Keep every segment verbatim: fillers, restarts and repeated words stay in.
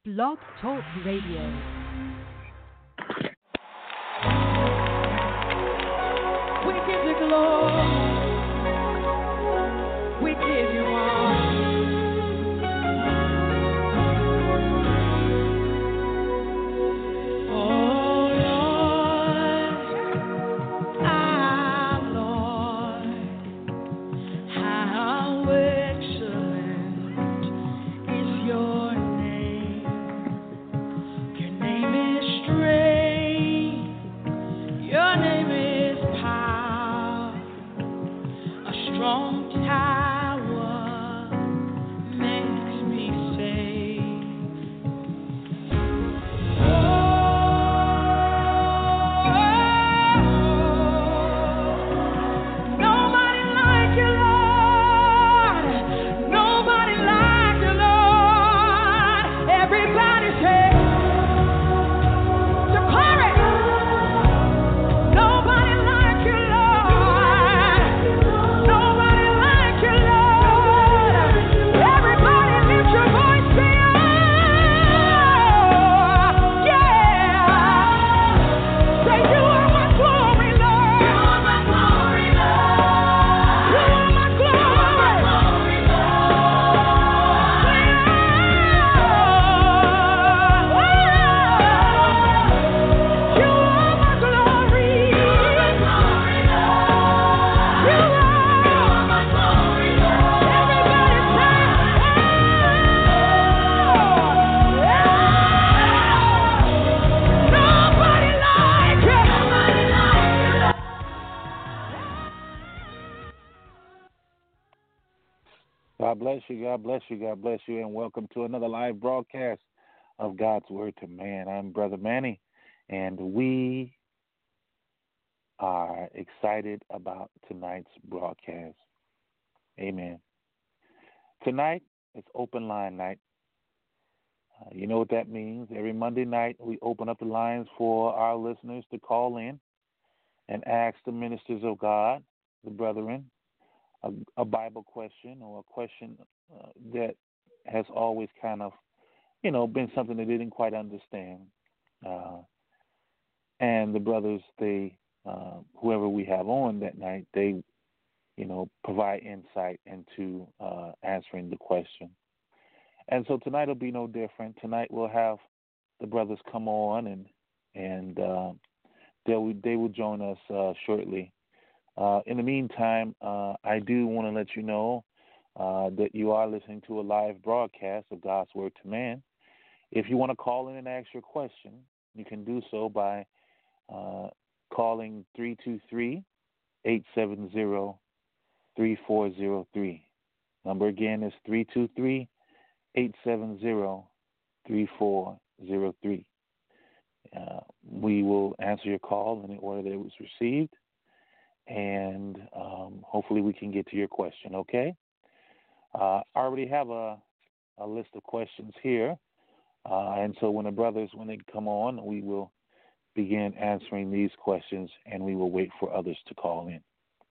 Blog Talk Radio. We give you glory. We give you honor. Oh Lord, our Lord, how excellent is your name. Your name is strength. Your name is power. A strong tower makes me safe. Nobody like you, Lord. Nobody like you, Lord. Everybody say, declare it. Nobody like you, Lord. Nobody like you, Lord. Everybody lift your voice, say, oh, yeah. Say, you are my glory, Lord. You are my glory, Lord. You are my glory, You are my glory. You are my glory, Lord. You are my glory, Lord. Everybody say, nobody like you. Nobody like you, Lord. God bless you, God bless you, God bless you, and welcome to another live broadcast of God's Word to Man. I'm Brother Manny, and we are excited about tonight's broadcast. Amen. Tonight is open line night. Uh, you know what that means. Every Monday night, we open up the lines for our listeners to call in and ask the ministers of God, the brethren, a, a Bible question or a question uh, that has always kind of, you know, been something they didn't quite understand. Uh, and the brothers, they, uh, whoever we have on that night, they, you know, provide insight into uh, answering the question. And so tonight will be no different. Tonight we'll have the brothers come on, and and uh, they will they will join us uh, shortly. Uh, in the meantime, uh, I do want to let you know uh, that you are listening to a live broadcast of God's Word to Man. If you want to call in and ask your question, you can do so by uh, calling three two three, eight seven zero, three four zero three. Number again is three two three, eight seven zero, three four zero three. Uh, we will answer your call in the order that it was received, and um, hopefully we can get to your question, okay? Uh, I already have a, a list of questions here, uh, and so when the brothers, when they come on, we will begin answering these questions, and we will wait for others to call in.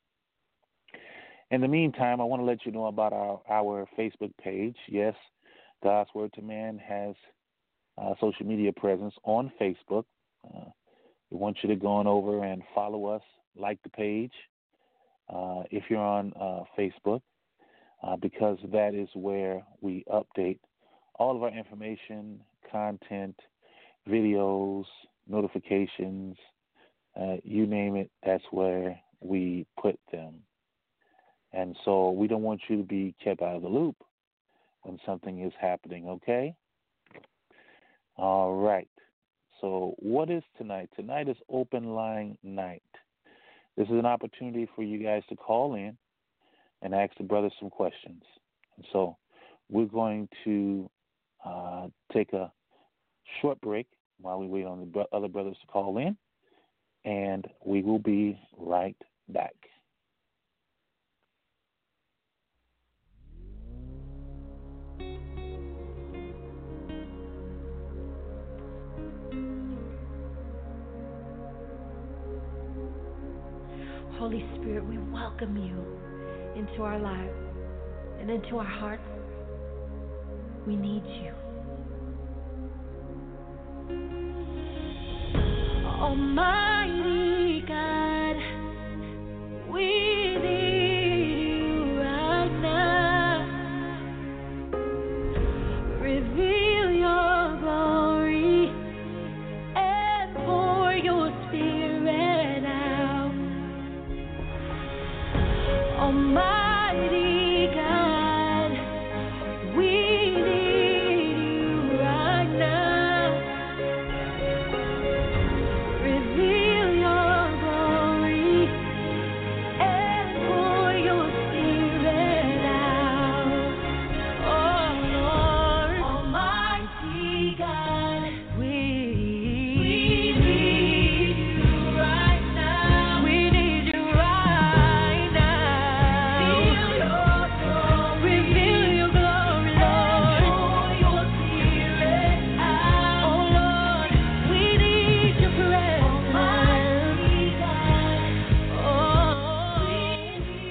In the meantime, I want to let you know about our, our Facebook page. Yes, God's Word to Man has a social media presence on Facebook. Uh, we want you to go on over and follow us, like the page, uh, if you're on uh, Facebook, uh, because that is where we update all of our information, content, videos, notifications, uh, you name it, that's where we put them. And so we don't want you to be kept out of the loop when something is happening, okay? All right. So what is tonight? Tonight is open line night. This is an opportunity for you guys to call in and ask the brothers some questions. And so we're going to uh, take a short break while we wait on the bro- other brothers to call in, and we will be right back. Holy Spirit, we welcome you into our lives. and into our hearts. We need you. Almighty God, we need you right now. Reveal your glory and pour your spirit out. Almighty God, we need you right now. Reveal your glory and pour your spirit out. Oh Lord, Almighty God, we, we need you right now. We need you right now. Reveal your glory. Reveal your glory, Lord. Pour your spirit out. Oh Lord, we need your presence. Almighty God, oh, we need you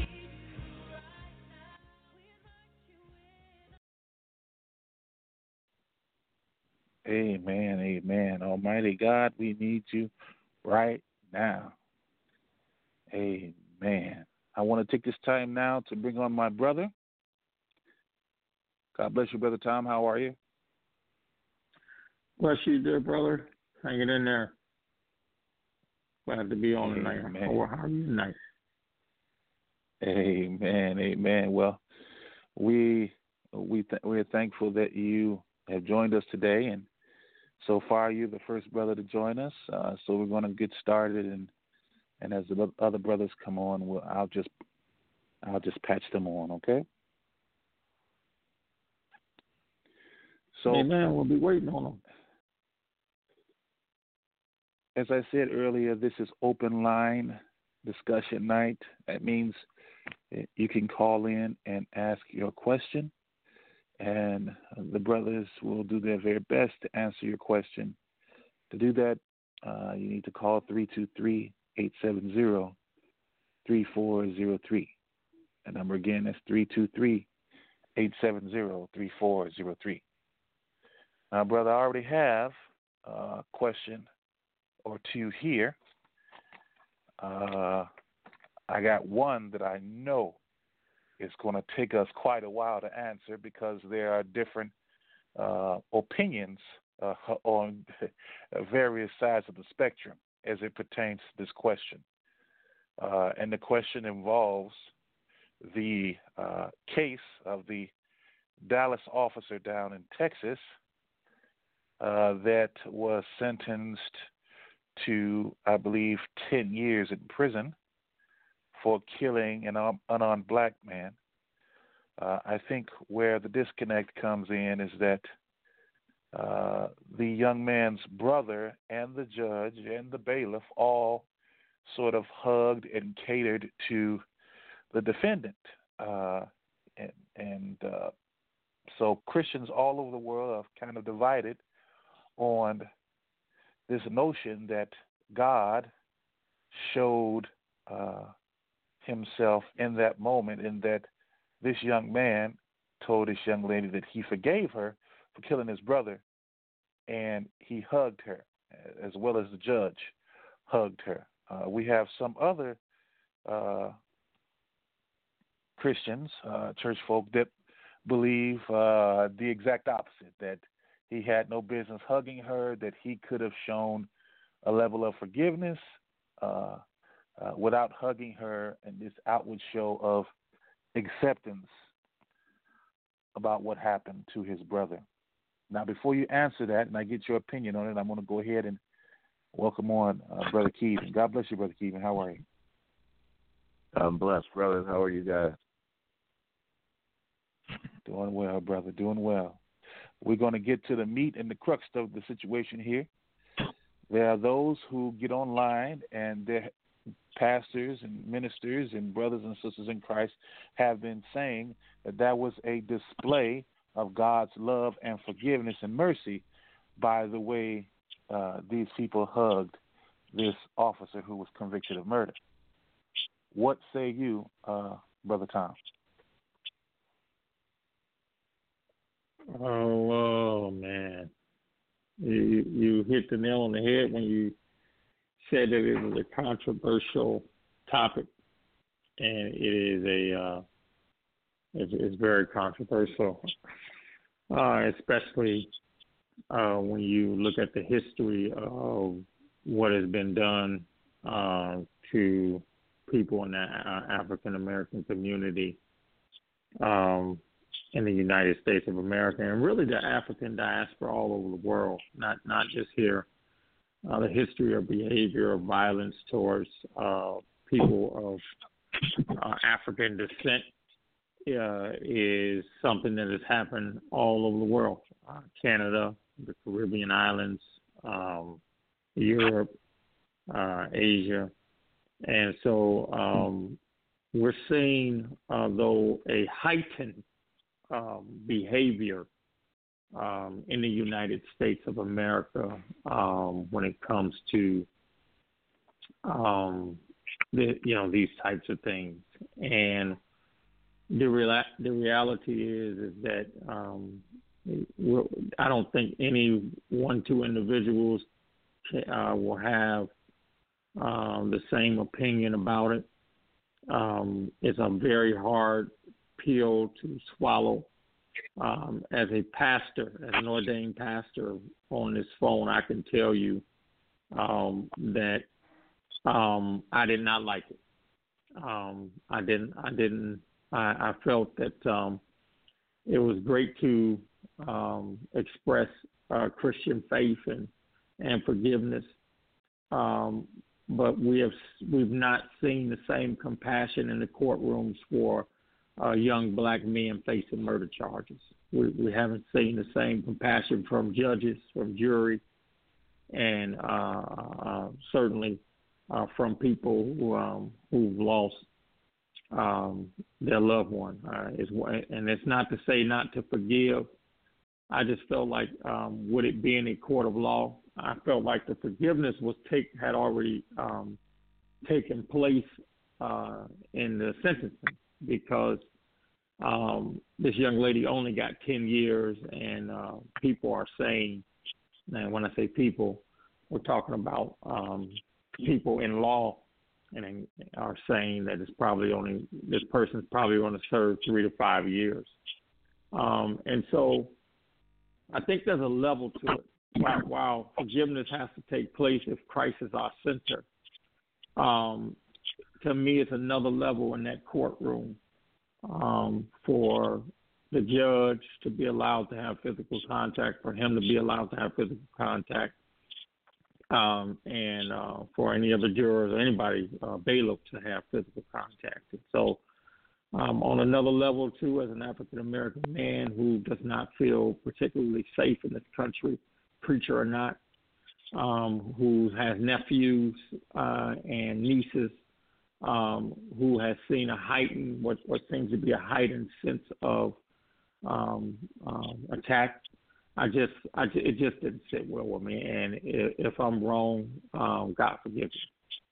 Amen, amen. Almighty God, we need you right now. Amen. I want to take this time now to bring on my brother. God bless you, Brother Tom. How are you? Bless you, dear brother. Hanging in there. Glad to be on tonight. Amen. How how are you tonight? Amen, amen. Well, we we th- we're thankful that you have joined us today, and so far you're the first brother to join us. Uh, so we're going to get started, and and as the other brothers come on, we'll, I'll just I'll just patch them on, okay? So, Amen. We'll be waiting on them. as I said earlier, this is open line discussion night. That means you can call in and ask your question, and the brothers will do their very best to answer your question. To do that, uh, you need to call three two three, eight seven zero, three four zero three. The number again is three two three, eight seven zero, three four zero three. Now, brother, I already have a question or two here. Uh, I got one that I know is going to take us quite a while to answer because there are different uh, opinions uh, on various sides of the spectrum as it pertains to this question. Uh, and the question involves the uh, case of the Dallas officer down in Texas uh, that was sentenced to, I believe, ten years in prison for killing an unarmed black man. Uh, I think where the disconnect comes in is that uh, the young man's brother and the judge and the bailiff all sort of hugged and catered to the defendant. Uh, and and uh, so Christians all over the world have kind of divided on this notion that God showed uh, himself in that moment, in that this young man told this young lady that he forgave her for killing his brother, and he hugged her, as well as the judge hugged her. Uh, we have some other uh, Christians, uh, church folk, that believe uh, the exact opposite, that he had no business hugging her, that he could have shown a level of forgiveness uh, uh, without hugging her, and this outward show of acceptance about what happened to his brother. Now, before you answer that, and I get your opinion on it, I'm going to go ahead and welcome on uh, Brother Keevan. God bless you, Brother Keevan. How are you? I'm blessed, brothers. How are you guys? Doing well, brother. Doing well. We're going to get to the meat and the crux of the situation here. There are those who get online, and their pastors and ministers and brothers and sisters in Christ have been saying that that was a display of God's love and forgiveness and mercy by the way uh, these people hugged this officer who was convicted of murder. What say you, uh, Brother Tom? Oh, oh man, you you hit the nail on the head when you said that it was a controversial topic, and it is a uh, it's, it's very controversial, uh, especially uh, when you look at the history of what has been done uh, to people in the uh, African American community um, in the United States of America, and really the African diaspora all over the world, not not just here. Uh, the history of behavior of violence towards uh, people of uh, African descent uh, is something that has happened all over the world. Uh, Canada, the Caribbean islands, um, Europe, uh, Asia. And so um, we're seeing, uh, though, a heightened um, behavior Um, in the United States of America um, when it comes to um, the, you know, these types of things. And the real the reality is is that um, we're, I don't think any one two individuals uh, will have um, the same opinion about it. Um, it's a very hard pill to swallow. Um, as a pastor, as an ordained pastor on this phone, I can tell you um, that um, I did not like it. Um, I didn't. I didn't. I, I felt that um, it was great to um, express uh, Christian faith and and forgiveness, um, but we have we've not seen the same compassion in the courtrooms for Uh, young black men facing murder charges. We, we haven't seen the same compassion from judges, from jury, and uh, uh, certainly uh, from people who, um, who've lost um, their loved one. Uh, is, and it's not to say not to forgive. I just felt like, um, would it be in a court of law? I felt like the forgiveness was take had already um, taken place uh, in the sentencing, because um, this young lady only got ten years, and uh, people are saying, and when I say people, we're talking about um, people in law, and are saying that it's probably only, this person's probably going to serve three to five years. Um, and so I think there's a level to it. While, while forgiveness has to take place if Christ is our center, um, to me, it's another level in that courtroom um, for the judge to be allowed to have physical contact, for him to be allowed to have physical contact, um, and uh, for any other jurors or anybody, uh, bailiff, to have physical contact. And so um, on another level, too, as an African-American man who does not feel particularly safe in this country, preacher or not, um, who has nephews uh, and nieces, um, who has seen a heightened, what, what seems to be a heightened sense of um, um, attack. I just, I, it just didn't sit well with me. And if, if I'm wrong, um, God forgive me.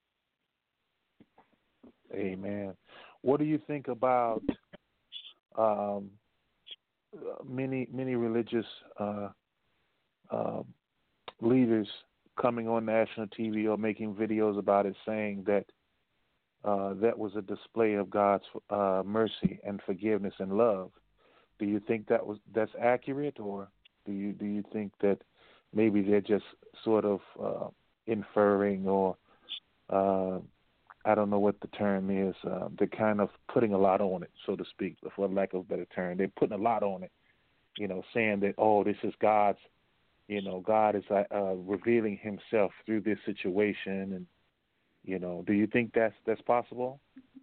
Amen. What do you think about um, many, many religious uh, uh, leaders coming on national T V or making videos about it, saying that uh, that was a display of God's uh, mercy and forgiveness and love? Do you think that was that's accurate, or do you do you think that maybe they're just sort of uh, inferring, or uh, I don't know what the term is, uh, they're kind of putting a lot on it, so to speak, for lack of a better term. They're putting a lot on it, you know, saying that, oh, this is God's, you know, God is uh, uh, revealing himself through this situation. And, you know, do you think that's that's possible?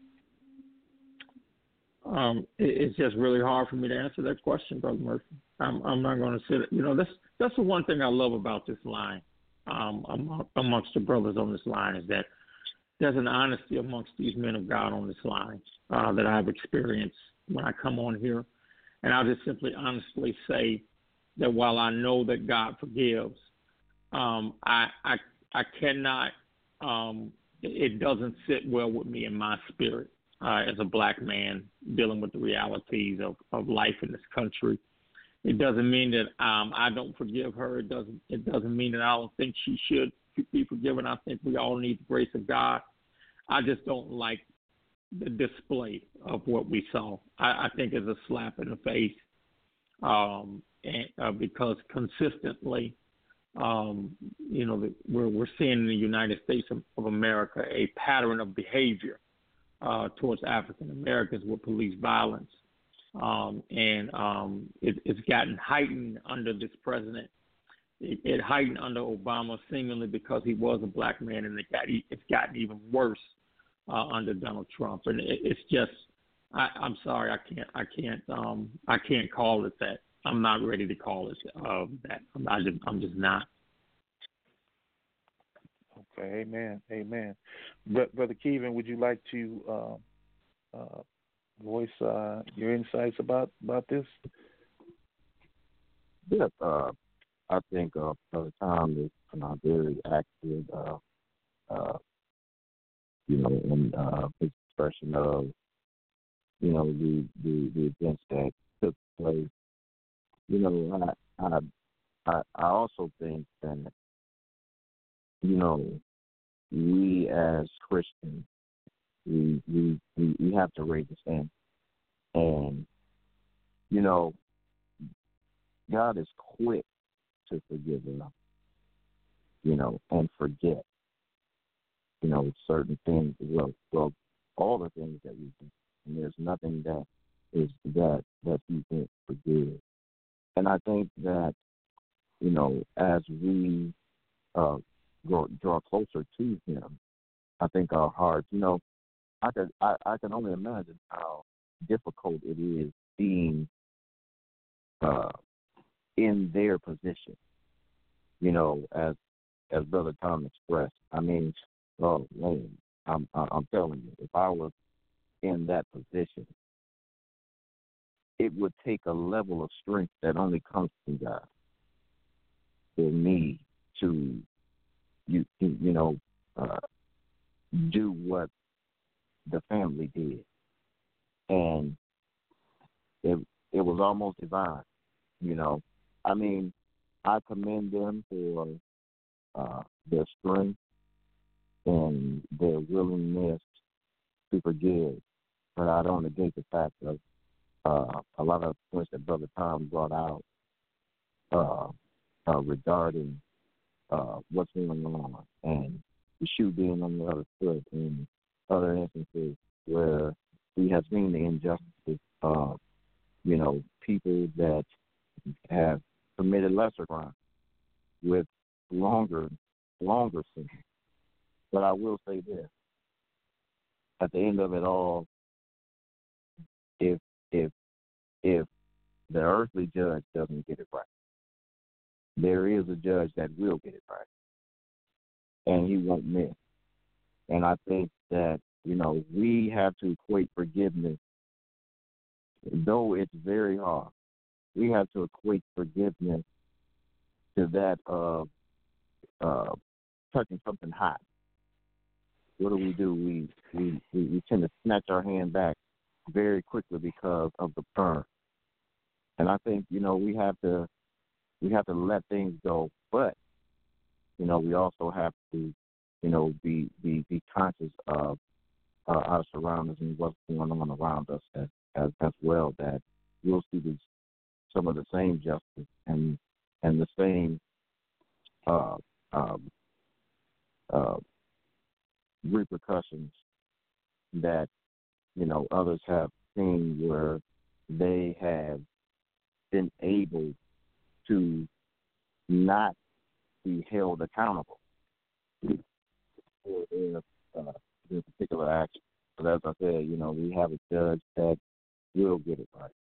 Um, it, it's just really hard for me to answer that question, Brother Murphy. I'm, I'm not going to sit. You know, that's that's the one thing I love about this line, um, among, amongst the brothers on this line, is that there's an honesty amongst these men of God on this line uh, that I've experienced when I come on here. And I'll just simply honestly say that while I know that God forgives, um, I, I, I cannot, um, it doesn't sit well with me in my spirit uh, as a black man dealing with the realities of, of life in this country. It doesn't mean that um, I don't forgive her. It doesn't, it doesn't mean that I don't think she should be forgiven. I think we all need the grace of God. I just don't like the display of what we saw. I, I think it's a slap in the face, um, and, uh, because consistently, um, you know, the, we're we're seeing in the United States of, of America a pattern of behavior uh, towards African Americans with police violence, um, and um, it, it's gotten heightened under this president. It, it heightened under Obama, seemingly because he was a black man, and it got e- it's gotten even worse uh, under Donald Trump. And it, it's just, I, I'm sorry, I can't, I can't, um, I can't call it that. I'm not ready to call it uh, that. I'm, I just, I'm just not. Okay, amen, amen. Br- Brother Kevin, would you like to uh, uh, voice uh, your insights about, about this? Yes, uh, I think uh, Brother Tom is uh, very accurate, uh, uh, you know, in uh, his expression of, you know, the, the, the events that took place. You know, I, I, I I also think that, you know, we as Christians, we we, we, we have to raise the standard. And, you know, God is quick to forgive us, you know, and forget, you know, certain things. Well, well, all the things that we do. And there's nothing that is that that He can't forgive. And I think that, you know, as we uh, draw, draw closer to Him, I think our hearts, you know, I could, I, I can only imagine how difficult it is being uh, in their position. You know, as as Brother Tom expressed. I mean, oh man, I'm I'm telling you, if I was in that position, it would take a level of strength that only comes from God for me to, you you know, uh, do what the family did, and it it was almost divine. You know, I mean, I commend them for uh, their strength and their willingness to forgive, but I don't negate the fact of uh, a lot of points that Brother Tom brought out uh, uh, regarding uh, what's going on and the shoe being on the other foot and other instances where we have seen the injustices of, you know, people that have committed lesser crimes with longer, longer sentences. But I will say this: at the end of it all, if if if the earthly judge doesn't get it right, there is a judge that will get it right, and he won't miss. And I think that, you know, we have to equate forgiveness, though it's very hard. We have to equate forgiveness to that of uh, touching something hot. What do we do? We, we we we tend to snatch our hand back very quickly because of the burn. And I think, you know, we have to we have to let things go, but, you know, we also have to, you know, be be, be conscious of uh, our surroundings and what's going on around us as as, as well. That we'll see these, some of the same justice and and the same uh, um, uh, repercussions that, you know, others have seen, where they have been able to not be held accountable for their, uh, their particular action. But as I said, you know, we have a judge that will get it right.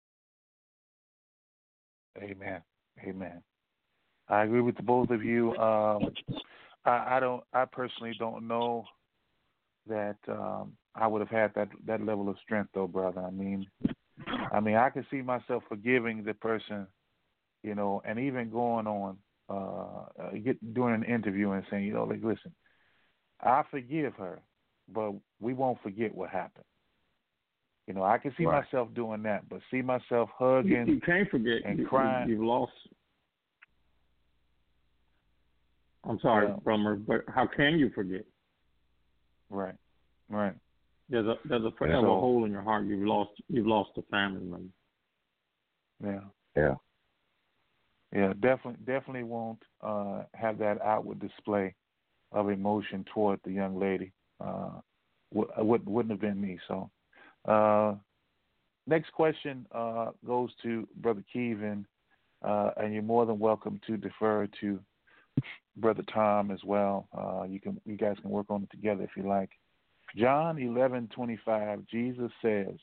Amen. Amen. I agree with the both of you. Um, I, I don't. I personally don't know that um, I would have had that, that level of strength, though, brother. I mean, I mean, I can see myself forgiving the person, you know, and even going on, uh, uh, get doing an interview and saying, you know, like, listen, I forgive her, but we won't forget what happened. You know, I can see Right. myself doing that, but see myself hugging You, you can't forget and you, crying. You, you've lost. I'm sorry, Yeah. Brummer, but how can you forget? Right. Right. There's a there's a forever So- hole in your heart. You've lost you've lost a family member. Yeah. Yeah. Yeah. Definitely. Definitely won't uh, have that outward display of emotion toward the young lady. Uh, w- wouldn't wouldn't have been me. So, uh, next question uh, goes to Brother Kevin, uh, and you're more than welcome to defer to Brother Tom as well. Uh, you can you guys can work on it together if you like. John eleven twenty five. Jesus says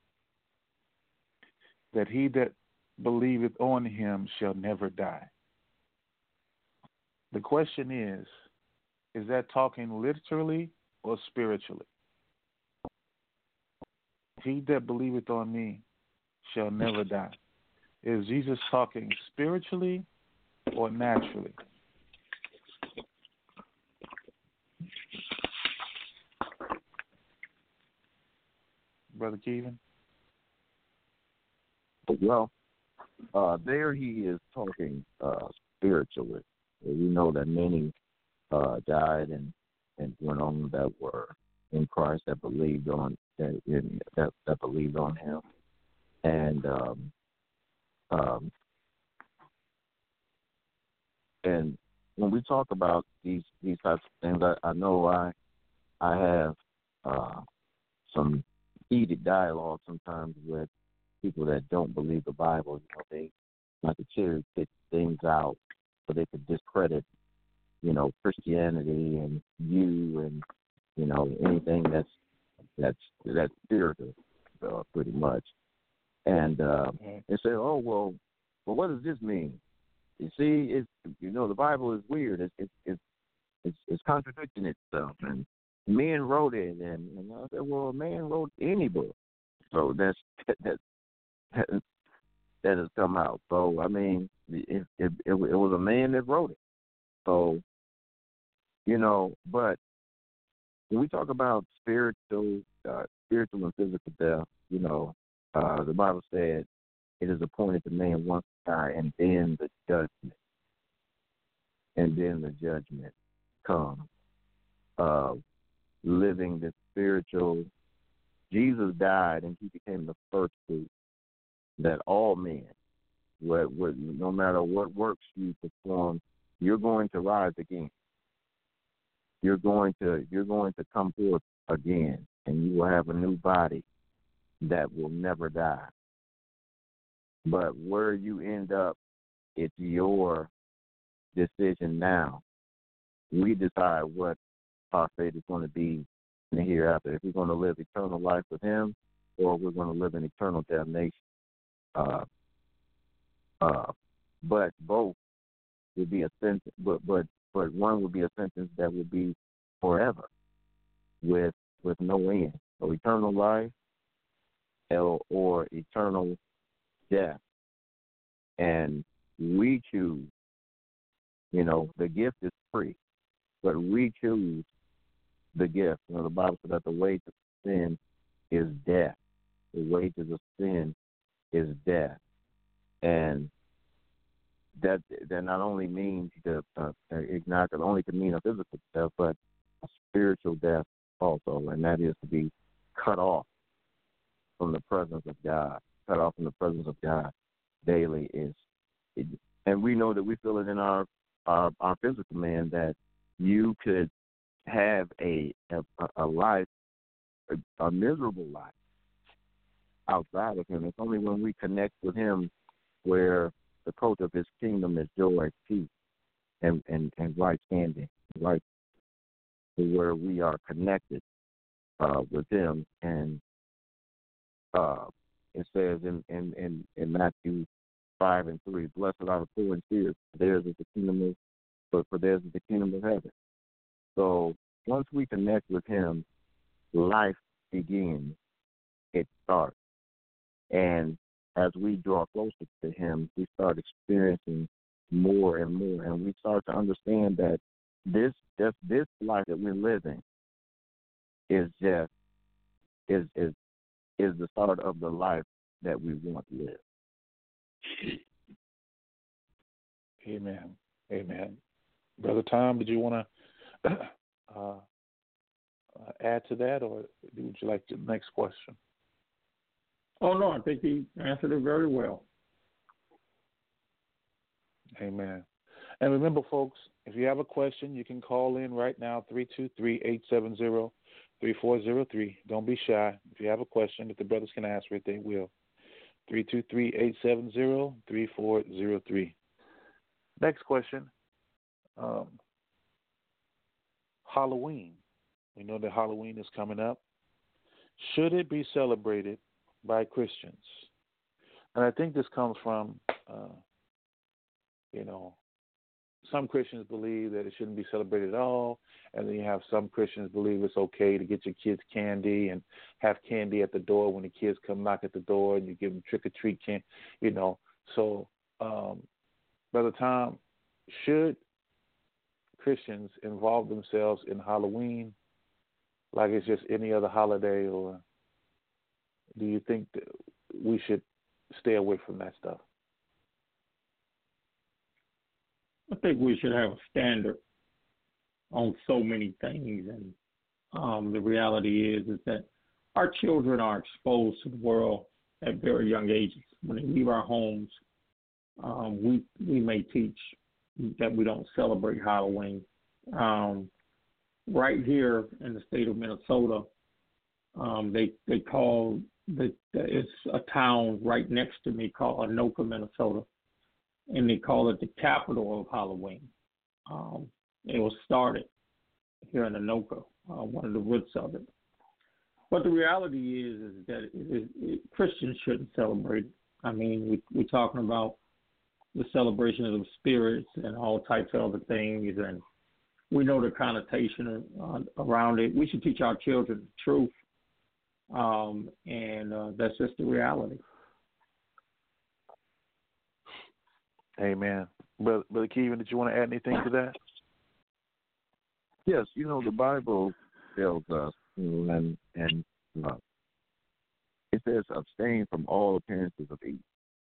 that he that believeth on him shall never die. The question is, is that talking literally or spiritually? He that believeth on me shall never die. Is Jesus talking spiritually or naturally? Brother Kevin? Well, uh, there he is talking uh, spiritually. We know that many uh, died and, and went on that were in Christ, that believed on that in, that, that believed on him, and um, um, and when we talk about these these types of things, I, I know I I have uh, some heated dialogue sometimes with people that don't believe the Bible. You know, they like to cherry pick things out so they could discredit, you know, Christianity and you and you know anything that's that's that's spiritual, uh, pretty much. And uh, Right. they say, oh well, well, what does this mean? You see, it's you know the Bible is weird. It's it's it's it's, it's contradicting itself, and men wrote it, and, and I said, well, a man wrote any book, so that's that that that has come out. So I mean, it it, it, it was a man that wrote it. So you know, but when we talk about spiritual, uh, spiritual and physical death, you know, uh, the Bible said it is appointed to man once to die, and then the judgment, and then the judgment comes. Uh, living the spiritual, Jesus died, and he became the first fruit that all men, what, what, no matter what works you perform, you're going to rise again. You're going to you're going to come forth again, and you will have a new body that will never die. But where you end up, it's your decision now. We decide what our fate is going to be in the hereafter. If we're going to live eternal life with him, or we're going to live in eternal damnation. Uh, uh, but both would be a sentence, but but but one would be a sentence that would be forever, with with no end. So eternal life, or, or eternal death. And we choose. You know, the gift is free, but we choose the gift. You know, the Bible says that the wage of sin is death. The wages of sin is death, and that that not only means the uh, it not only can mean a physical death, but a spiritual death also, and that is to be cut off from the presence of God. Cut off from the presence of God daily is, it, and we know that we feel it in our our, our physical man that you could have a a, a life, a, a miserable life outside of him. It's only when we connect with him where the coat of his kingdom is joy, peace, and, and, and right standing, right, where we are connected uh, with him. And uh, it says in, in, in, in Matthew five and three, blessed are the poor in spirit, for theirs is the kingdom of, but for theirs is the kingdom of heaven. So once we connect with him, life begins. It starts. And as we draw closer to him, we start experiencing more and more, and we start to understand that this this, this life that we're living is just is is is the start of the life that we want to live. Amen. Amen. Brother Tom, did you want to uh, uh, add to that, or would you like the next question? Oh, no, I think he answered it very well. Amen. And remember, folks, if you have a question, you can call in right now, three two three, eight seven zero, three four zero three. Don't be shy. If you have a question, if the brothers can answer it, they will. three two three, eight seven zero, three four zero three. Next question. Um, Halloween. We know that Halloween is coming up. Should it be celebrated by Christians? And I think this comes from, uh, you know, some Christians believe that it shouldn't be celebrated at all, and then you have some Christians believe it's okay to get your kids candy and have candy at the door when the kids come knock at the door, and you give them trick-or-treat candy, you know. So, um, Brother Tom, should Christians involve themselves in Halloween like it's just any other holiday, or do you think that we should stay away from that stuff? I think we should have a standard on so many things, and um, the reality is is that our children are exposed to the world at very young ages. When they leave our homes, um, we we may teach that we don't celebrate Halloween. Um, right here in the state of Minnesota, um, they they call the it's a town right next to me called Anoka, Minnesota. And they call it the capital of Halloween. Um, it was started here in Anoka, uh, one of the roots of it. But the reality is, is that it, it, it, Christians shouldn't celebrate it. I mean, we, we're talking about the celebration of the spirits and all types of other things, and we know the connotation uh, around it. We should teach our children the truth, um, and uh, that's just the reality. Amen. Brother, Brother Kevin, did you want to add anything to that? Yes, you know, the Bible tells us, you know, and, and uh, it says abstain from all appearances of evil.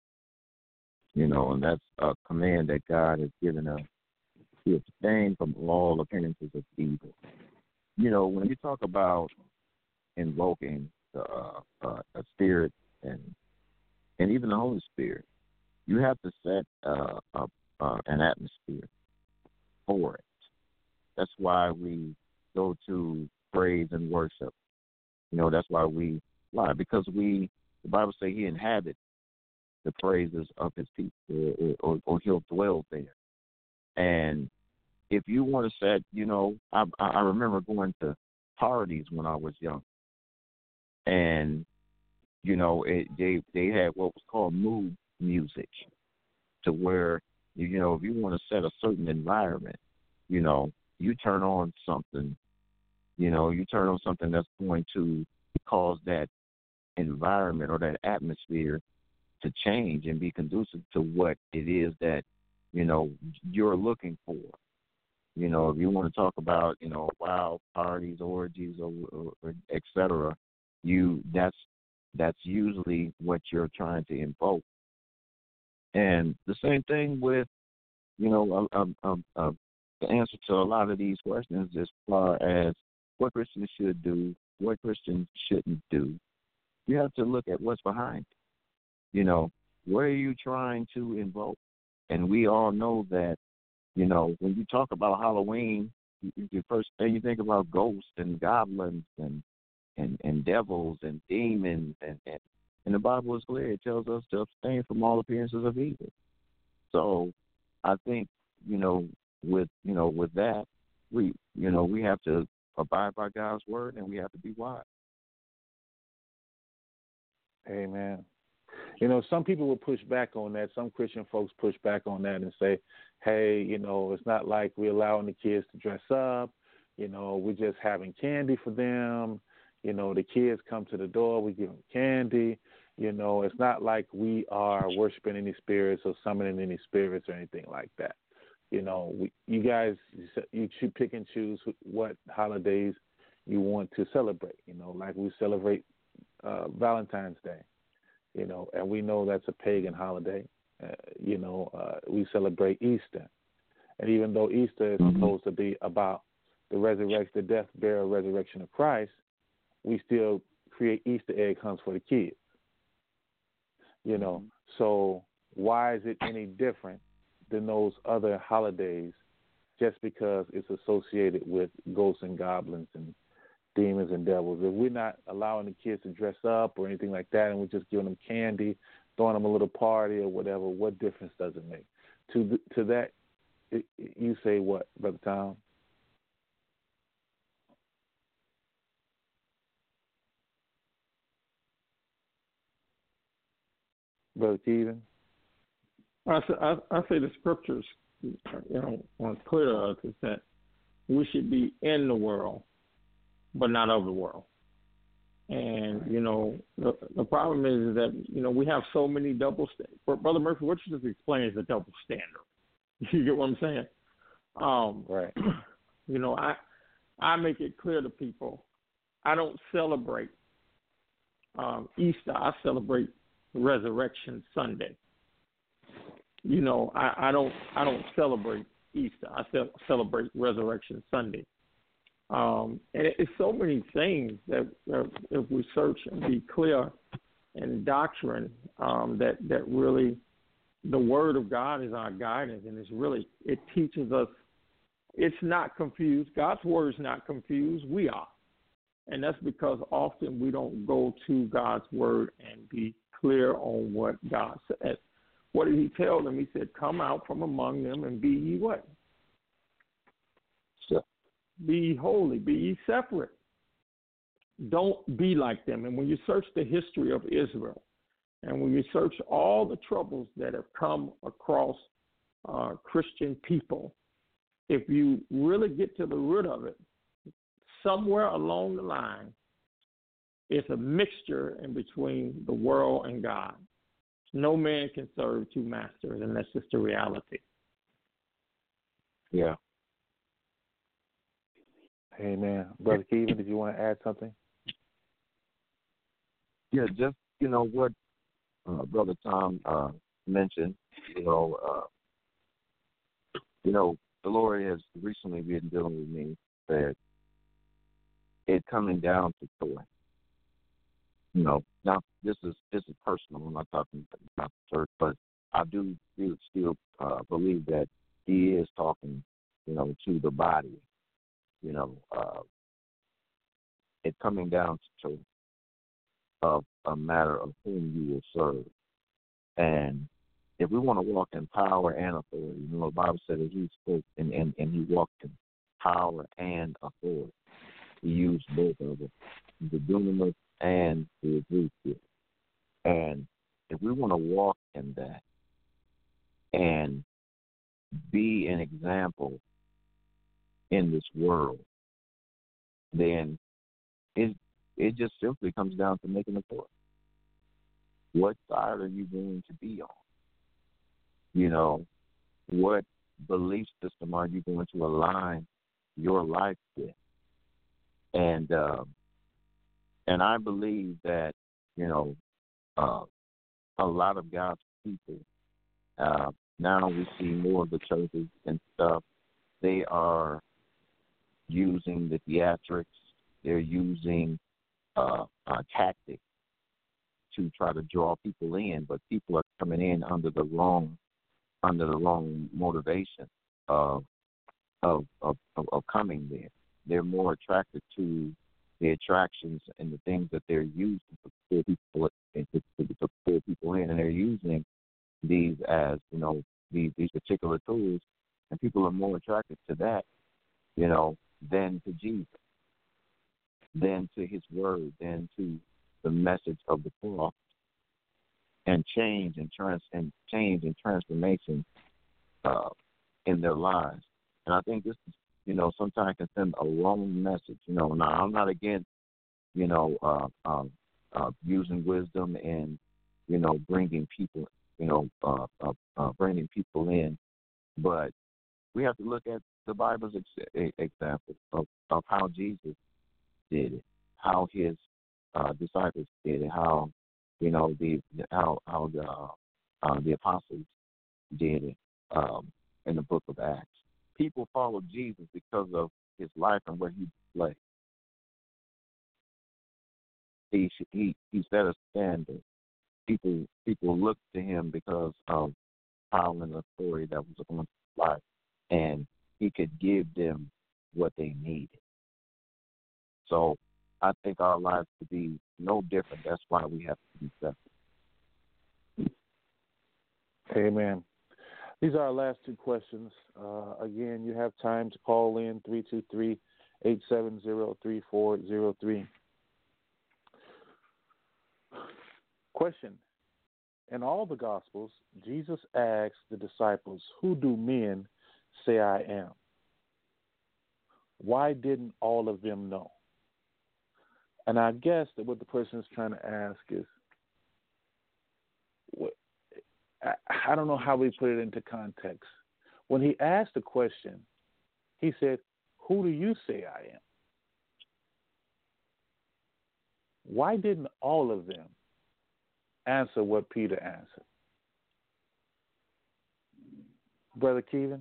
You know, and that's a command that God has given us to abstain from all appearances of evil. You know, when you talk about invoking the uh, uh, a spirit and and even the Holy Spirit, you have to set uh, up uh, an atmosphere for it. That's why we go to praise and worship. You know, that's why we lie, because we, the Bible says he inhabits the praises of his people, or, or he'll dwell there. And if you want to set, you know, I, I remember going to parties when I was young, and, you know, it, they, they had what was called mood music, to where, you know, if you want to set a certain environment, you know, you turn on something, you know, you turn on something that's going to cause that environment or that atmosphere to change and be conducive to what it is that, you know, you're looking for. You know, if you want to talk about, you know, wild parties, orgies, or, or, or et cetera, you that's that's usually what you're trying to invoke. And the same thing with, you know, uh, uh, uh, the answer to a lot of these questions as far as what Christians should do, what Christians shouldn't do. You have to look at what's behind it. You know, what are you trying to invoke? And we all know that, you know, when you talk about Halloween, the first thing you think about ghosts and goblins and and, and devils and demons, and, and and the Bible is clear. It tells us to abstain from all appearances of evil. So I think, you know, with you know, with that, we you know, we have to abide by God's word, and we have to be wise. Amen. You know, some people will push back on that. Some Christian folks push back on that and say, hey, you know, it's not like we're allowing the kids to dress up. You know, we're just having candy for them. You know, the kids come to the door, we give them candy. You know, it's not like we are worshiping any spirits or summoning any spirits or anything like that. You know, we, you guys, you should pick and choose what holidays you want to celebrate. You know, like we celebrate uh, Valentine's Day. You know, and we know that's a pagan holiday. Uh, you know, uh, we celebrate Easter. And even though Easter is Mhm. supposed to be about the resurrection, the death, burial, resurrection of Christ, we still create Easter egg hunts for the kids. You know, so why is it any different than those other holidays just because it's associated with ghosts and goblins and demons and devils? If we're not allowing the kids to dress up or anything like that and we're just giving them candy, throwing them a little party or whatever, what difference does it make? To th- to that, it, you say what, Brother Tom? Brother Keevan? I say, I, I say the scriptures, you know, are clear to us is that we should be in the world, but not of the world. And, you know, the, the problem is, is that, you know, we have so many double standards. Brother Murphy, what you just explained is a double standard. You get what I'm saying? Um, Right. You know, I I make it clear to people, I don't celebrate um, Easter. I celebrate Resurrection Sunday. You know, I, I don't I don't celebrate Easter. I ce- celebrate Resurrection Sunday. Um, and it, it's so many things that, that if we search and be clear in doctrine, um, that that really the Word of God is our guidance, and it's really it teaches us. It's not confused. God's Word is not confused. We are, and that's because often we don't go to God's Word and be clear on what God said. What did He tell them? He said, "Come out from among them and be ye what? So, Be ye holy. Be ye separate. Don't be like them." And when you search the history of Israel, and when you search all the troubles that have come across uh, Christian people, if you really get to the root of it, somewhere along the line, it's a mixture in between the world and God. No man can serve two masters, and that's just the reality. yeah. Amen. Brother Keevan, did you want to add something? Yeah, just, you know, what uh, Brother Tom uh, mentioned, you know, uh, you know, the Lord has recently been dealing with me that it coming down to joy. You know, now this is this is personal. I'm not talking about the church, but I do still, still uh, believe that He is talking, you know, to the body. You know, uh, it coming down to joy of a matter of whom you will serve. And if we want to walk in power and authority, you know, the Bible said that He spoke and, and, and He walked in power and authority. He used both of them, the dunamis and the exousia. And if we want to walk in that and be an example in this world, then it it just simply comes down to making a choice. What side are you going to be on? You know, what belief system are you going to align your life with? And um, and I believe that, you know, uh, a lot of God's people, uh, now we see more of the churches and stuff, they are using the theatrics, they're using uh, uh, tactics to try to draw people in, but people are coming in under the wrong under the wrong motivation of of of, of, of coming there. They're more attracted to the attractions and the things that they're using to pull people to, to, to pull people in, and they're using these as, you know, these these particular tools, and people are more attracted to that, you know, than to Jesus, than to His word, than to the message of the cross, and change and trans and change and transformation uh, in their lives. And I think this is, you know, sometimes can send a wrong message. You know, now I'm not against, you know, uh, um, uh, using wisdom and, you know, bringing people, you know, uh, uh, uh, bringing people in, but we have to look at the Bible's ex- example of, of how Jesus did it, how His uh, disciples did it, how, you know, the how how the uh, the apostles did it um, in the book of Acts. people followed Jesus because of his life and what he displayed. He he he set a standard. People people looked to him because of power and authority that was upon his life, and he could give them what they needed. So I think our lives could be no different. That's why we have to be separate. Amen. These are our last two questions. Uh, again, you have time to call in three two three, eight seven zero, three four zero three. Question. In all the Gospels, Jesus asked the disciples, who do men say I am? Why didn't all of them know? And I guess that what the person is trying to ask is, what, I, I don't know how we put it into context. When he asked the question, he said, who do you say I am? Why didn't all of them answer what Peter answered? Brother Keevan?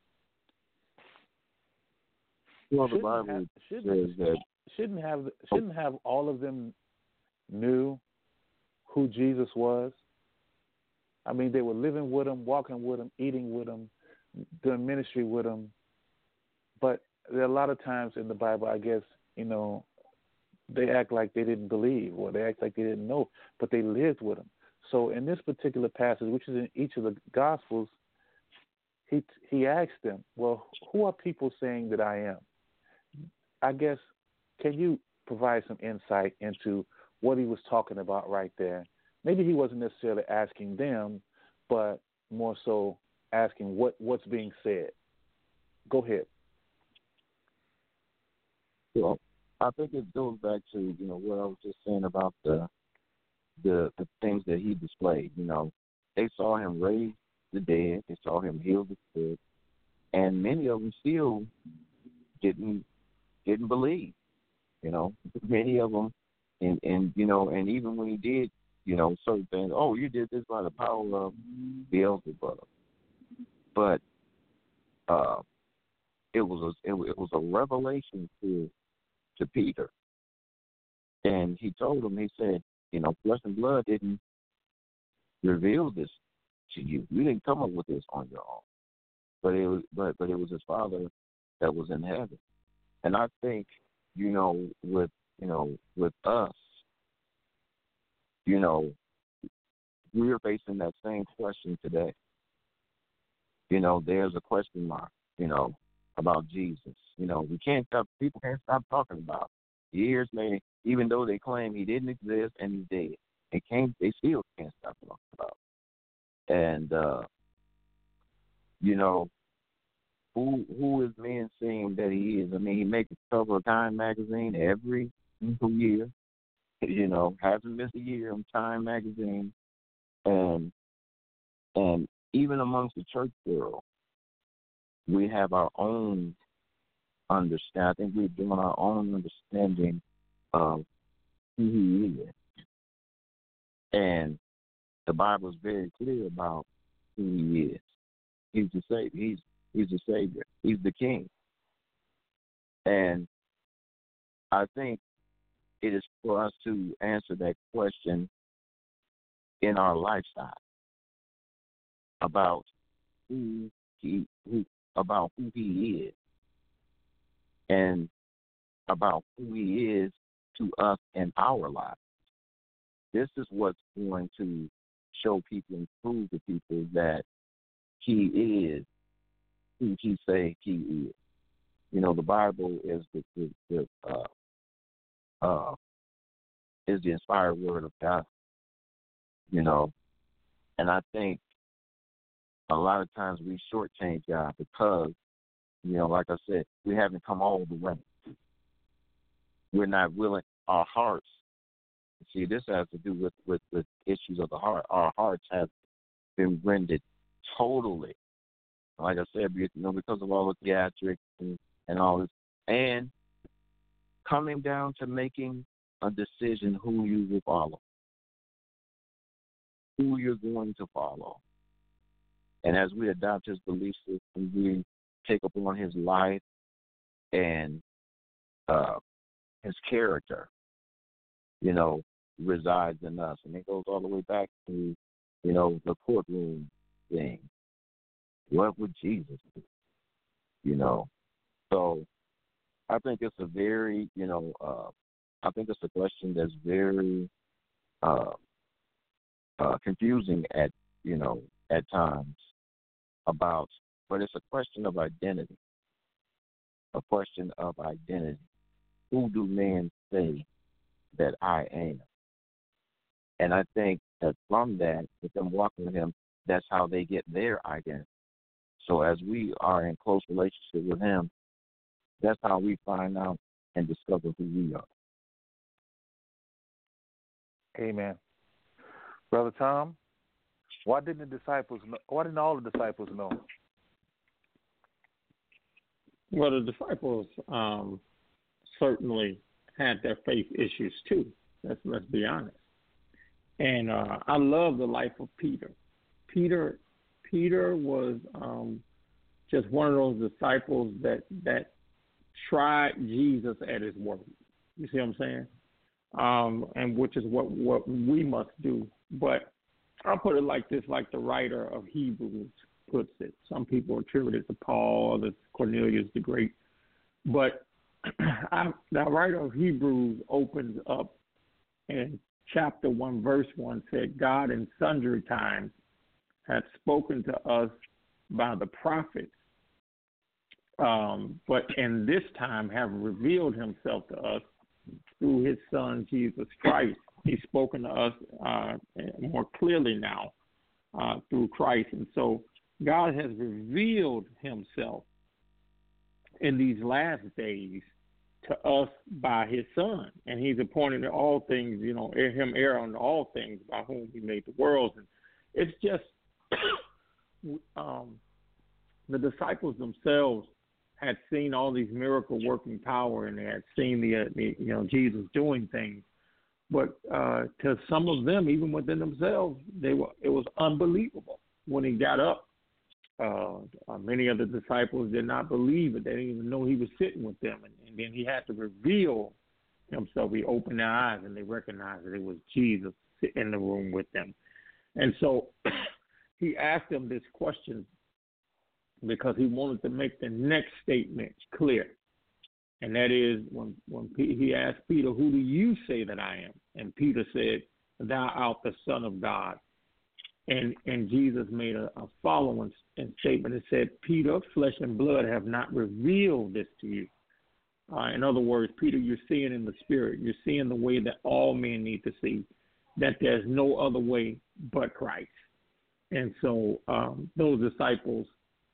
Well, the shouldn't Bible have, says shouldn't, that shouldn't have shouldn't have all of them knew who Jesus was. I mean, they were living with him, walking with him, eating with him, doing ministry with him. But there are a lot of times in the Bible, I guess, you know, they act like they didn't believe, or they act like they didn't know, but they lived with him. So in this particular passage, which is in each of the Gospels, he he asked them, well, who are people saying that I am? I guess, can you provide some insight into what he was talking about right there? Maybe he wasn't necessarily asking them, but more so asking what, what's being said. Go ahead. Well, I think it goes back to, you know, what I was just saying about the the the things that he displayed. You know, they saw him raise the dead, they saw him heal the sick, and many of them still didn't didn't believe. You know, many of them, and and you know, and even when he did, you know, certain things. Oh, you did this by the power of Beelzebub, but uh, it was a, it, it was a revelation to to Peter, and he told him. He said, you know, flesh and blood didn't reveal this to you. You didn't come up with this on your own, but it was but but it was his Father that was in heaven. And I think, you know, with you know with us, you know, we're facing that same question today. You know, there's a question mark, you know, about Jesus. You know, we can't stop. People can't stop talking about it. Years later, even though they claim he didn't exist and he's dead, they can't. They still can't stop talking about it. And uh, you know, who who is men saying that he is? I mean, he makes the cover of Time magazine every single year. You know, hasn't missed a year on Time magazine, and and even amongst the church world, we have our own understanding. I think we're doing our own understanding of who he is, and the Bible is very clear about who he is. He's the Savior. He's he's the Savior. He's the King. And I think it is for us to answer that question in our lifestyle about who he who about who he is and about who he is to us in our lives. This is what's going to show people and prove to people that he is who he say he is. You know, the Bible is the, the, the uh, uh, is the inspired word of God. You know, and I think a lot of times we shortchange God because, you know, like I said, we haven't come all the way. We're not willing. Our hearts. See, this has to do with, with, with issues of the heart. Our hearts have been rendered totally, like I said, you know, because of all the theatrics and, and all this, and coming down to making a decision who you will follow, who you're going to follow. And as we adopt his belief system, we take upon his life and uh, his character, you know, resides in us. And it goes all the way back to, you know, the courtroom thing. What would Jesus do? You know? So I think it's a very, you know, uh, I think it's a question that's very uh, uh, confusing at, you know, at times about, but it's a question of identity, a question of identity. Who do men say that I am? And I think that from that, with them walking with him, that's how they get their identity. So as we are in close relationship with him, that's how we find out and discover who we are. Amen. Brother Tom, why didn't the disciples know, why didn't all the disciples know? Well, the disciples um, certainly had their faith issues too. Let's let's be honest. And uh, I love the life of Peter. Peter, Peter was um, just one of those disciples that that tried Jesus at his word. You see what I'm saying? Um, and which is what what we must do. But I'll put it like this, like the writer of Hebrews puts it. Some people attribute it to Paul, others Cornelius the Great. But I, the writer of Hebrews opens up in chapter one, verse one, said, God in sundry times hath spoken to us by the prophets, um, but in this time have revealed himself to us through his Son, Jesus Christ. He's spoken to us uh, more clearly now uh, through Christ. And so God has revealed himself in these last days to us by his Son. And he's appointed to all things, you know, him heir on all things by whom he made the worlds. And it's just um, the disciples themselves had seen all these miracle working power, and they had seen the, uh, the you know, Jesus doing things. But uh, to some of them, even within themselves, they were it was unbelievable when he got up. Uh, uh, many of the disciples did not believe it. They didn't even know he was sitting with them. And, and then he had to reveal himself. He opened their eyes, and they recognized that it was Jesus sitting in the room with them. And so he asked them this question because he wanted to make the next statement clear. And that is when, when he asked Peter, who do you say that I am? And Peter said, thou art the Son of God. And and Jesus made a, a following statement. It said, Peter, flesh and blood have not revealed this to you. Uh, in other words, Peter, you're seeing in the spirit. You're seeing the way that all men need to see, that there's no other way but Christ. And so um, those disciples,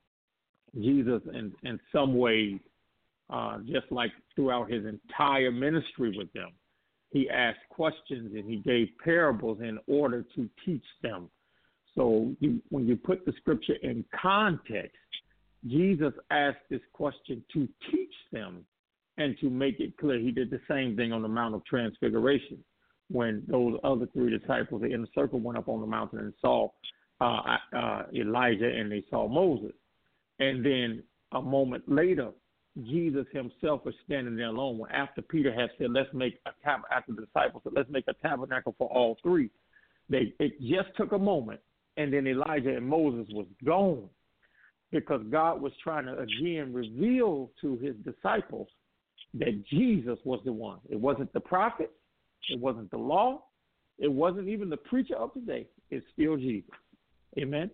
Jesus, in, in some ways, uh, just like throughout his entire ministry with them, he asked questions and he gave parables in order to teach them. So you, when you put the scripture in context, Jesus asked this question to teach them and to make it clear. He did the same thing on the Mount of Transfiguration when those other three disciples, the inner circle, went up on the mountain and saw uh, uh, Elijah and they saw Moses. And then a moment later, Jesus himself was standing there alone. When after Peter had said, let's make a tab after the disciples said, let's make a tabernacle for all three. They it just took a moment, and then Elijah and Moses was gone because God was trying to again reveal to his disciples that Jesus was the one. It wasn't the prophets, it wasn't the law, it wasn't even the preacher of today. It's still Jesus. Amen.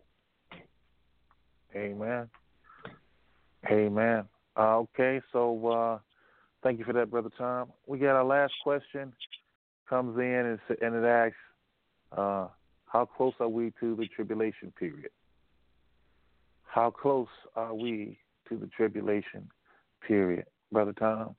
Amen. Amen. Uh, okay, so uh, thank you for that, Brother Tom. We got our last question. Comes in and, and it asks, uh, how close are we to the tribulation period? How close are we to the tribulation period, Brother Tom?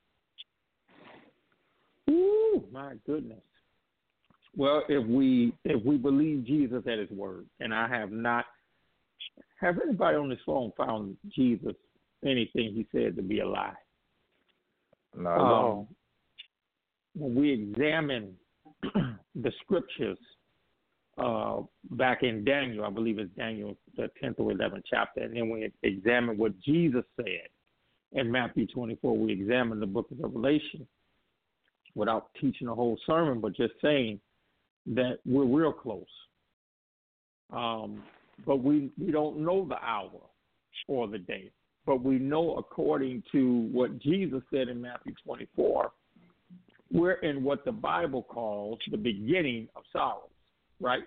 Ooh, my goodness. Well, if we if we believe Jesus at his word, and I have not, have anybody on this phone found Jesus anything he said to be a lie? Not at all. Um, when we examine the scriptures uh, back in Daniel. I believe it's Daniel, the tenth or eleventh chapter. And then we examine what Jesus said in Matthew twenty-four. We examine the book of Revelation without teaching a whole sermon, but just saying that we're real close. Um, but we, we don't know the hour or the day. But we know, according to what Jesus said in Matthew twenty-four, we're in what the Bible calls the beginning of sorrows, right?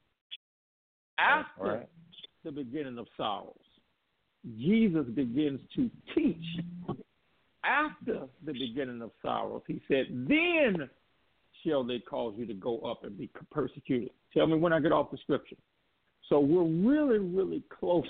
After right. the beginning of sorrows, Jesus begins to teach. After the beginning of sorrows, he said, then shall they cause you to go up and be persecuted. Tell me when I get off the scripture. So we're really, really close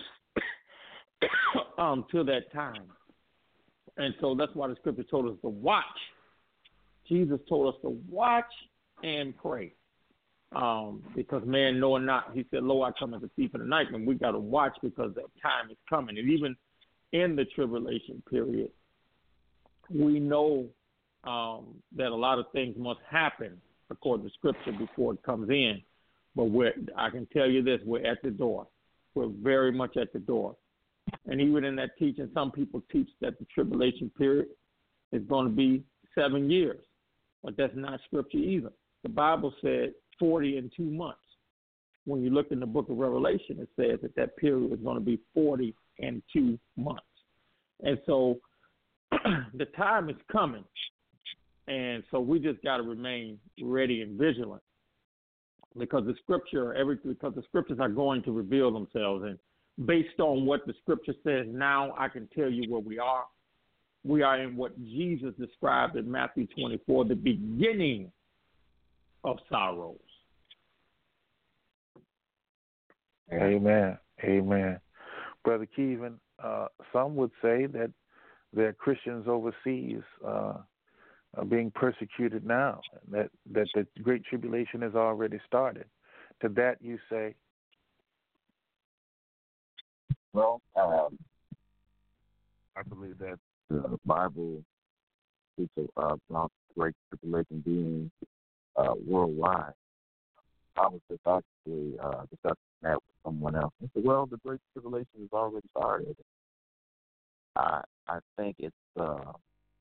um, to that time. And so that's why the scripture told us to watch. Jesus told us to watch and pray. Um, because man knowing not, he said, lo, I come as a thief in the night. And we got to watch because that time is coming. And even in the tribulation period, we know um, that a lot of things must happen according to scripture before it comes in. But we're, I can tell you this, we're at the door. We're very much at the door. And even in that teaching, some people teach that the tribulation period is going to be seven years. But that's not scripture either. The Bible said forty and two months. When you look in the book of Revelation, it says that that period is going to be forty and two months. And so the time is coming. And so we just got to remain ready and vigilant because the scripture, every because the scriptures are going to reveal themselves. And based on what the scripture says now, I can tell you where we are. We are in what Jesus described in Matthew twenty-four, the beginning of sorrows. Amen. Amen. Brother Kevin, uh, some would say that there are Christians overseas uh, are being persecuted now, that, that the Great Tribulation has already started. To that you say? Well, um, I believe that the Bible speaks uh, about the Great Tribulation being uh, worldwide. I was just actually uh, discussing that with someone else. I said, well, the Great Tribulation has already started. I I think it's uh,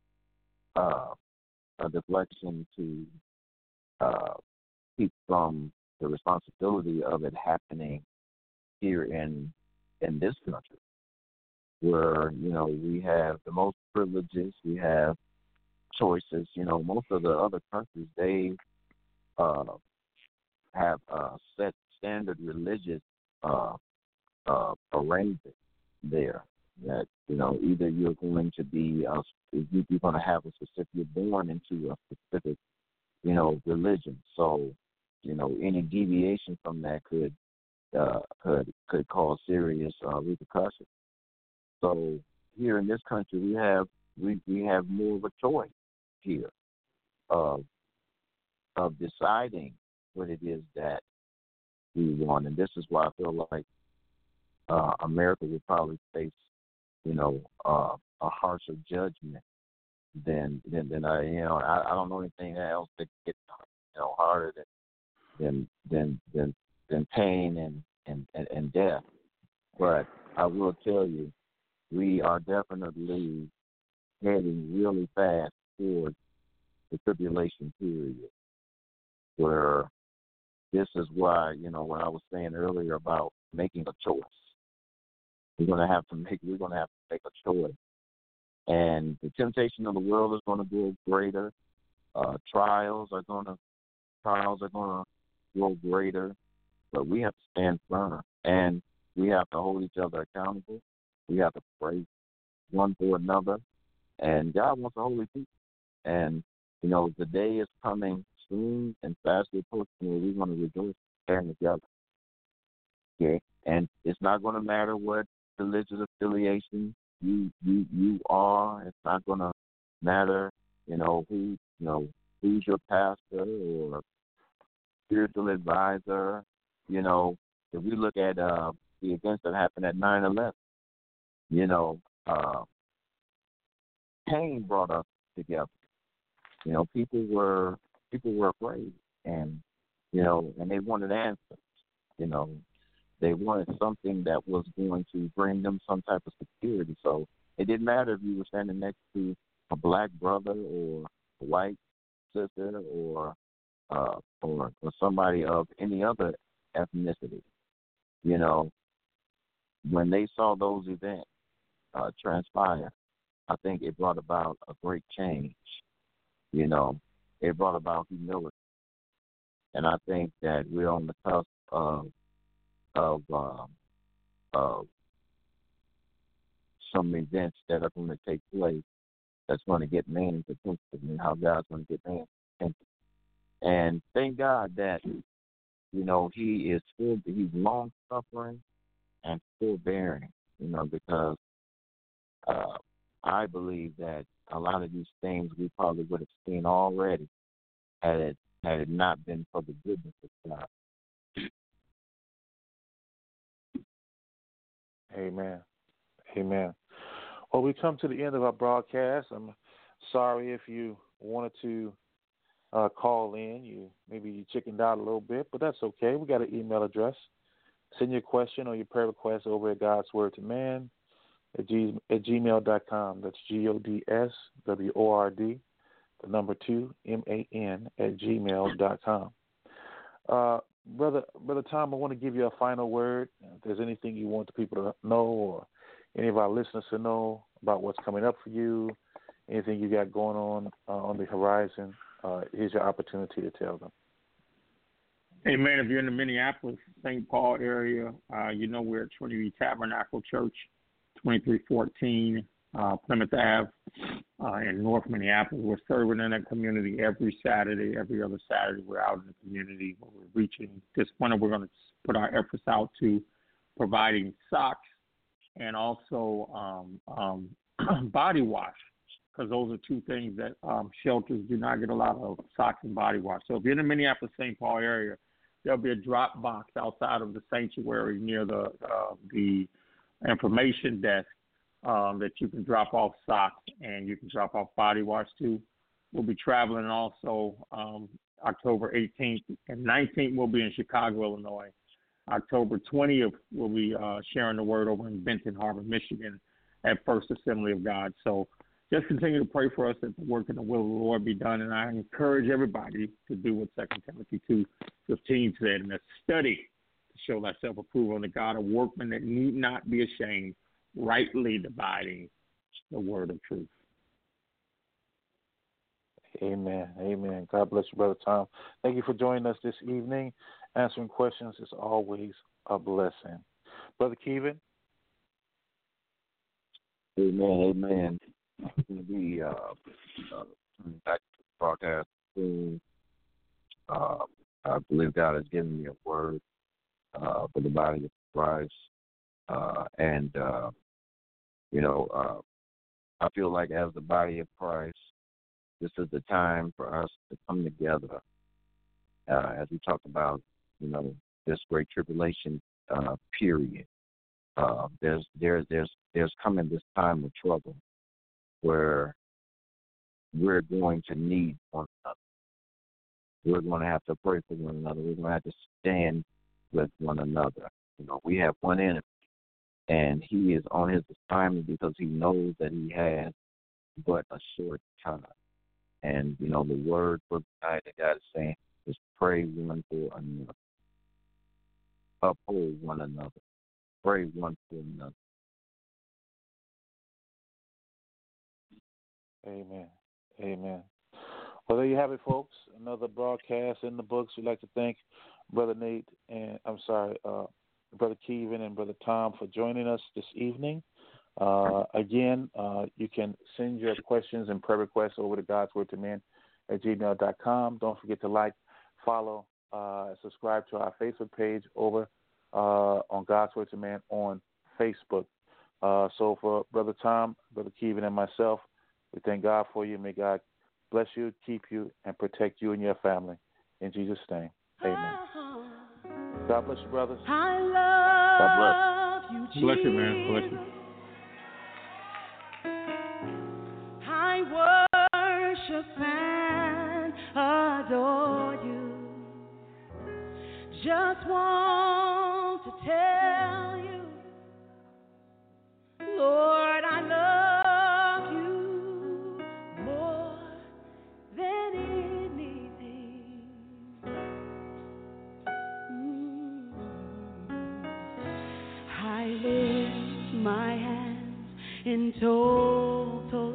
uh, a deflection to uh, keep from the responsibility of it happening here in in this country, where, you know, we have the most privileges, we have choices. You know, most of the other countries, they uh, have uh, set standard religious uh, uh, arrangement there. That, you know, either you're going to be, uh, you're going to have a specific, you're born into a specific, you know, religion. So, you know, any deviation from that could uh, could could cause serious uh, repercussions. So here in this country, we have we, we have more of a choice here of of deciding what it is that we want, and this is why I feel like uh, America will probably face, you know, uh, a harsher judgment than than than I you know I, I don't know anything else that gets, you know, harder than than than than, than pain and, and, and, and death. But I will tell you, we are definitely heading really fast towards the tribulation period, where this is why, you know, when I was saying earlier about making a choice, we're going to have to make we're going to have to make a choice, and the temptation of the world is going to grow greater. Uh, trials are going to trials are going to grow greater, but we have to stand firm, and we have to hold each other accountable. We have to pray one for another, and God wants a holy people. And, you know, the day is coming soon and fastly approaching where we want to rejoice and together. Okay? And it's not going to matter what religious affiliation you you you are. It's not going to matter, you know, who you know who's your pastor or spiritual advisor. You know, if we look at uh, the events that happened at nine eleven, you know, uh, pain brought us together. You know, people were people were afraid, and you know, and they wanted answers. You know, they wanted something that was going to bring them some type of security. So it didn't matter if you were standing next to a black brother or a white sister or uh, or, or somebody of any other ethnicity. You know, when they saw those events uh, transpire, I think it brought about a great change. You know, it brought about humility, and I think that we're on the cusp of of um, of some events that are going to take place that's going to get man's attention and how God's going to get man's attention. And thank God that, you know, he is full, he's long suffering and forbearing, you know, because uh, I believe that a lot of these things we probably would have seen already had it had it not been for the goodness of God. Amen. Amen. Well, we come to the end of our broadcast. I'm sorry if you wanted to uh, call in. You maybe you chickened out a little bit, but that's okay. We got an email address. Send your question or your prayer request over at God's Word to Man at, G, at gmail dot com. That's G O D S W O R D, the number two, M A N, at gmail dot com. Uh, Brother, Brother Tom, I want to give you a final word. If there's anything you want the people to know or any of our listeners to know about what's coming up for you, anything you got going on uh, on the horizon, uh, here's your opportunity to tell them. Hey, man, if you're in the Minneapolis, Saint Paul area, uh, you know we're at Trinity Tabernacle Church, twenty-three fourteen uh, Plymouth Avenue uh, in North Minneapolis. We're serving in that community every Saturday, every other Saturday. We're out in the community where we're reaching. This winter, we're going to put our efforts out to providing socks and also um, um, body wash, because those are two things that um, shelters do not get a lot of, socks and body wash. So if you're in the Minneapolis, Saint Paul area, there'll be a drop box outside of the sanctuary near the uh, the information desk um, that you can drop off socks and you can drop off body wash too. We'll be traveling also um, October eighteenth and nineteenth. We'll be in Chicago, Illinois. October twentieth, we'll be uh, sharing the word over in Benton Harbor, Michigan at First Assembly of God. So just continue to pray for us that the work and the will of the Lord be done. And I encourage everybody to do what Second Timothy two fifteen said, and that's study to show thyself approved unto God, a workman that need not be ashamed, rightly dividing the word of truth. Amen. Amen. God bless you, Brother Tom. Thank you for joining us this evening. Answering questions is always a blessing. Brother Kevin. Amen. Amen. I'm going to be uh, uh, back to the broadcast soon. Uh, I believe God has given me a word uh, for the body of Christ. Uh, and, uh, you know, uh, I feel like as the body of Christ, this is the time for us to come together. Uh, as we talk about, you know, this great tribulation uh, period. Uh, there's there's there's there's coming this time of trouble where we're going to need one another. We're going to have to pray for one another. We're going to have to stand with one another. You know, we have one enemy, and he is on his assignment because he knows that he has but a short time. And, you know, the word for tonight that God is saying is pray one for another. Uphold one another. Pray one for another. Amen. Amen. Well, there you have it, folks. Another broadcast in the books. We'd like to thank Brother Nate and, I'm sorry, uh, Brother Kevin and Brother Tom for joining us this evening. Uh, again, uh, you can send your questions and prayer requests over to God's Word to Men at gmail dot com. Don't forget to like, follow, uh, subscribe to our Facebook page over uh, on God's Word to Man on Facebook. Uh, so for Brother Tom, Brother Kevin, and myself, we thank God for you. May God bless you, keep you, and protect you and your family. In Jesus' name, amen. God bless you, brothers. I love God you, Jesus. Bless you, man. Bless you. I worship and adore you. Just want in total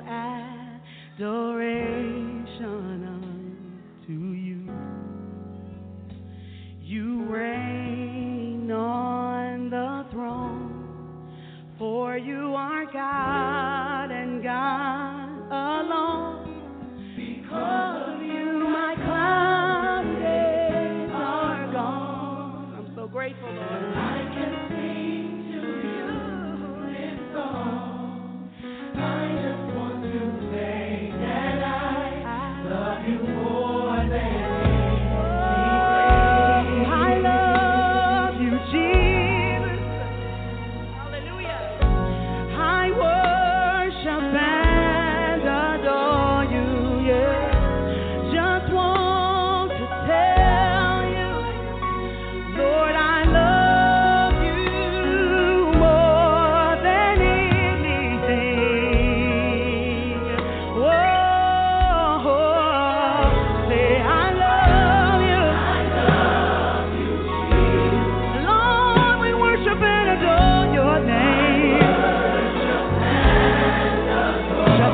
adoration unto you. You reign on the throne, for you are God and God